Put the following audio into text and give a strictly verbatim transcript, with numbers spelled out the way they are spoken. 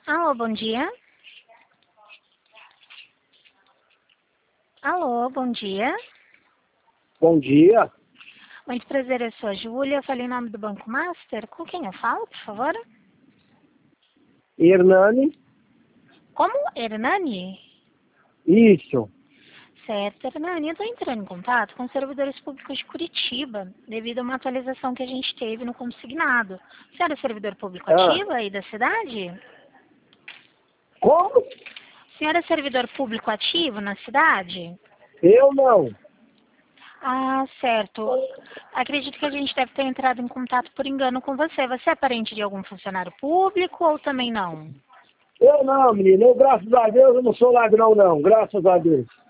Alô, bom dia. Alô, bom dia. Bom dia. Muito prazer, eu sou a Júlia. Eu falei em nome do Banco Master. Com quem eu falo, por favor? Hernani? Como? Hernani? Isso. Certo, Hernani. Eu estou entrando em contato com os servidores públicos de Curitiba, devido a uma atualização que a gente teve no consignado. O senhor é servidor público Ah, ativo aí da cidade? como? O senhor é servidor público ativo na cidade? Eu não. Ah, certo. Acredito que a gente deve ter entrado em contato por engano com você. Você é parente de algum funcionário público ou também não? Eu não, menino. Eu, graças a Deus, eu não sou ladrão, não. Graças a Deus.